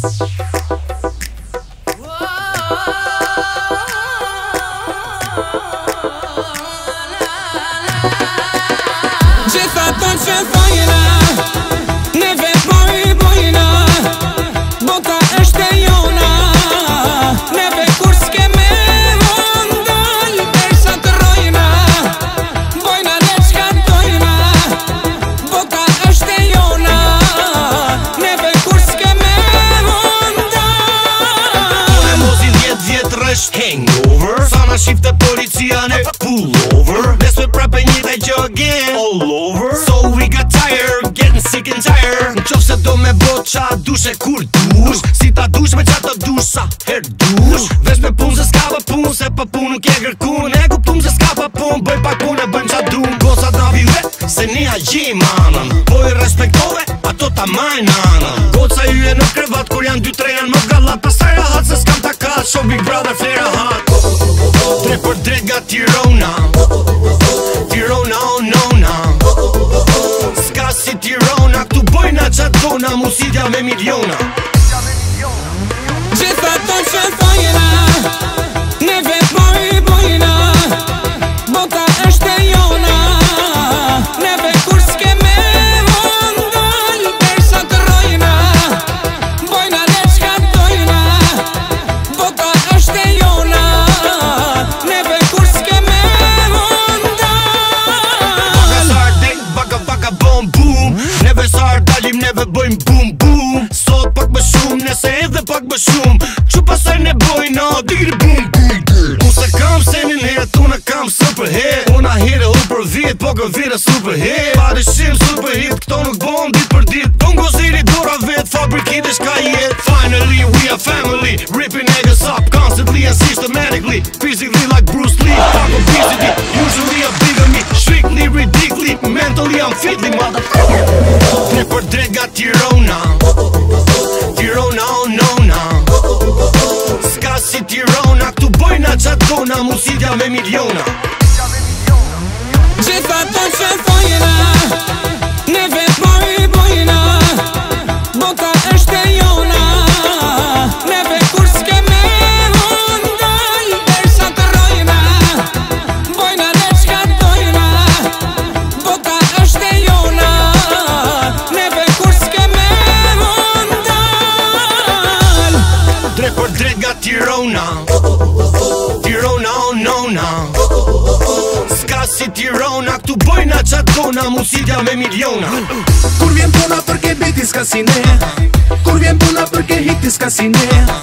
Gjitha të që thojna, neve po I bojna, bota është e jona, neve kur s'keme vëndal, dersa të rojna, bojna ne qka tojna, bota është e jona, neve kur s'keme vëndal. Unë mozin 10 vjetë rësht hangover, sa na shifte policia ne pull over, besme prape një dhe gjë again all over. So we got tired, getting sick and tired. N'qofse do me bot qa dushe kur dush, si ta dush me qa të dush sa her dush. Vesh me pun se s'ka pa pun, se pa pun nuk e kërkun, e kuptum se s'ka pa pun, bëj pak pun e bën qa dun. Gocat na vile, se nija gjim anën, po I respektove, ato ta majnë anën. Goca ju e në krevat, kur janë 2-3 janë më gallat, pasaj rahat se s'kam ta kat, show Big Brother flera hat. Drejt për drejt nga Tirona, Tirona oh nona, s'ka si Tirona, këtu bojna qatë dona, musidja me miliona. Gjitha të që thojna, neve po I bojna, bota është e jona, neve kur s'keme vëndal, dersa të rojna, bojna ne qka tojna, bota është e jona, neve kur s'keme vëndal. Baka sar dek, baka bom boom, neve sar dalim, neve bojm boom boom. Sot pak më shumë, nese edhe pak më shumë, që pasaj ne bojna, digri boom boom boom. Unë se kam senin het, unë kam super hit, unë here u për vit, po kë vire super hit. Pa dëshim super hit, këto nuk bom dit për dit, po ngoziri dora vet, fabrikit e shka jet. Finally we are family, ripping niggas up constantly and systematically, physically like Bruce Lee. Fuck obesity, usually a bigamy, strictly ridiculously, mentally I'm fitly motherfucker. Drejt për drejt nga Tirona, Tirona oh nona, s'ka si Tirona, këtu bojna qatë dona, musidja me miliona. Gjitha të që thojna, neve po I bojna, bota është e jona, neve kur s'keme vëndal, dersa të rojna, bojna ne qka tojna, bota është e jona, neve kur s'keme vëndal. Drejt për drejt nga Tirona, Tirona oh nona, s'ka si Tirona, këtu bojna qatë dona, musidja me miliona. Kur vjen puna për ke biti s'ka si ne, kur vjen puna për ke hiti s'ka si ne,